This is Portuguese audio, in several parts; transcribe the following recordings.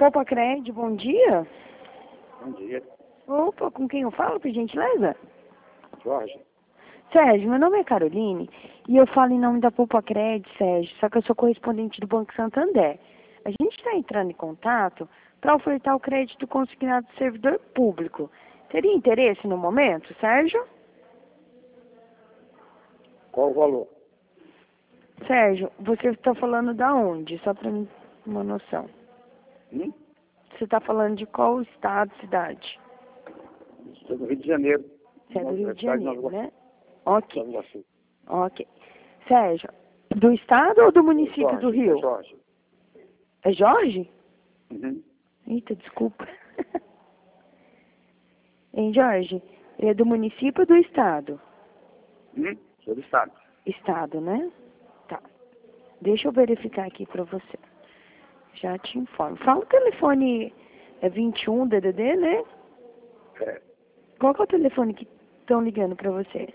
Poupa Crédito, bom dia. Bom dia, Opa, com quem eu falo, por gentileza? Jorge. Sérgio, meu nome é Caroline e eu falo em nome da Poupa Crédito, Sérgio, só que eu sou correspondente do Banco Santander. A gente está entrando em contato para ofertar o crédito consignado do servidor público. Teria interesse no momento, Sérgio? Qual o valor? Sérgio, você está falando da onde? Só para mim ter uma noção. Você está falando de qual estado, cidade? Sou do Rio de Janeiro. Você é do Rio de Janeiro, né? Nova Ok, Iguaçu. ok. Sérgio, do estado ou do município Jorge, do Rio? Jorge. É Jorge? Uhum. Eita, desculpa. Hein, Jorge? Ele é do município ou do estado? Sou do estado. Estado, né? Tá. Deixa eu verificar aqui pra você. Já te informo. Fala o telefone, é 21 DDD, né? É. Qual que é o telefone que estão ligando pra você?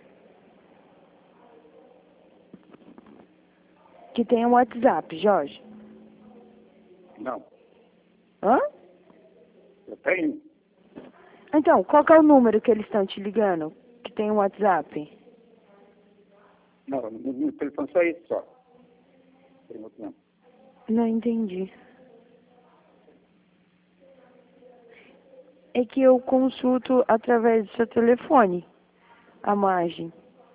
Que tem um WhatsApp, Jorge. Não, Hã? eu tenho. Então, qual que é o número que eles estão te ligando? Que tem um WhatsApp? Não, no telefone só isso só. Tem outro não. Não entendi. É que eu consulto através do seu telefone a margem.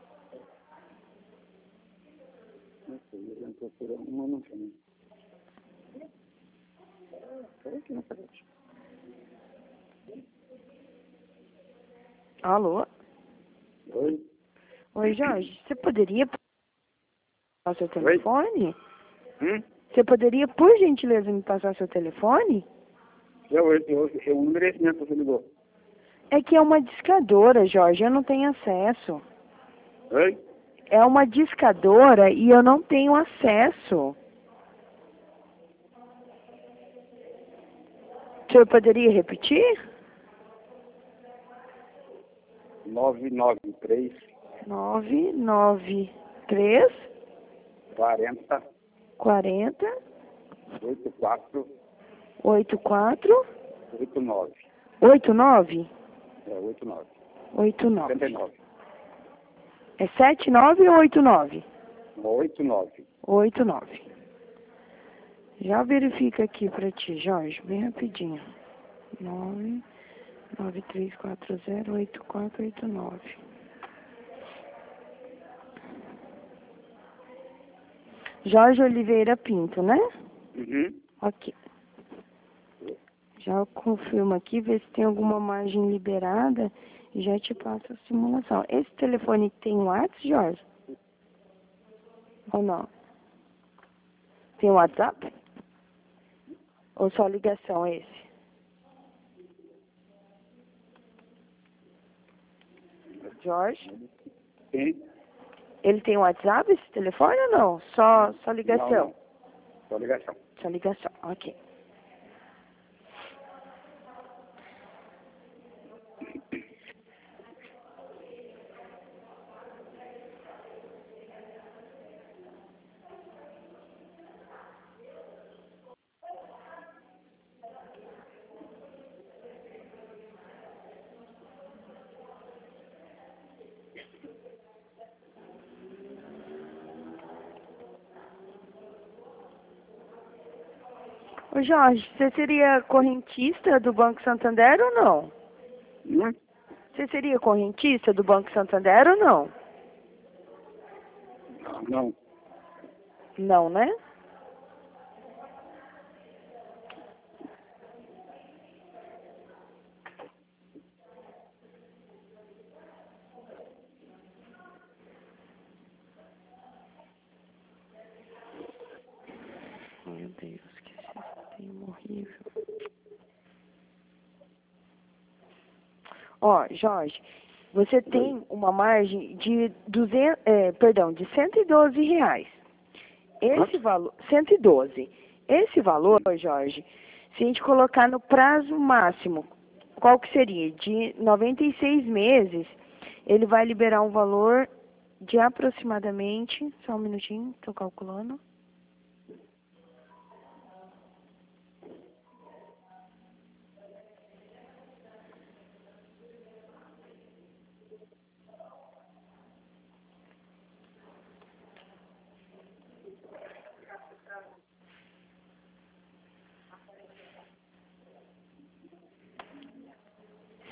Eu procuro uma não tem. Peraí que não aparece. Alô? Oi? Oi, Jorge, você poderia passar seu telefone? Você poderia, por gentileza, me passar seu telefone? O número é esse mesmo que você ligou. É que é uma discadora, Jorge, eu não tenho acesso. Oi? É uma discadora e eu não tenho acesso. Você poderia repetir? 993 993 40 40 84 84 89. 89 É, 89. 89. 79. É 79 ou 89? 89. 89. Já verifica aqui pra ti, Jorge, bem rapidinho. 993408489. Jorge Oliveira Pinto, né? Uhum. Ok. Já confirmo aqui, ver se tem alguma margem liberada e já te passo a simulação. Esse telefone tem WhatsApp, Jorge? Ou não? Tem WhatsApp? Ou só ligação esse? Jorge? Sim. Ele tem WhatsApp, esse telefone ou não? Só ligação? Não. Só ligação. Só ligação, ok. Ô Jorge, você seria correntista do Banco Santander ou não? Você seria correntista do Banco Santander ou não? Não. Não, né? Meu Deus, que sistema horrível. Ó, Jorge, você tem uma margem de de R$ 112. Esse valor, 112. Esse valor, Jorge, se a gente colocar no prazo máximo, qual que seria? De 96 meses, ele vai liberar um valor de aproximadamente, só um minutinho, estou calculando.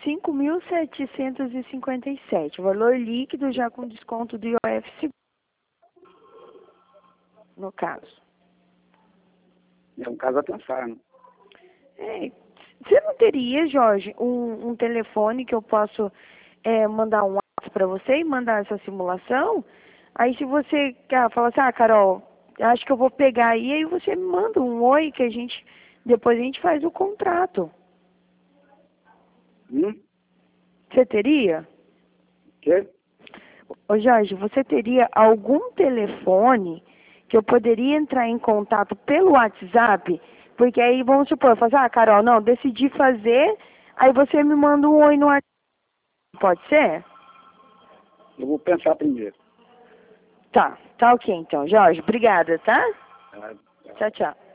5.757, o valor líquido já com desconto do IOF, no caso. É um caso a pensar, né? Você não teria, Jorge, um telefone que eu posso mandar um WhatsApp para você e mandar essa simulação? Aí se você fala assim, Carol, acho que eu vou pegar aí você me manda um oi que depois a gente faz o contrato. Você teria? Quê? Ô Jorge, você teria algum telefone que eu poderia entrar em contato pelo WhatsApp? Porque aí, vamos supor, eu falo assim, Carol, não, decidi fazer, aí você me manda um oi no WhatsApp. Pode ser? Eu vou pensar primeiro. Tá ok então, Jorge. Obrigada, tá? Tchau, tchau.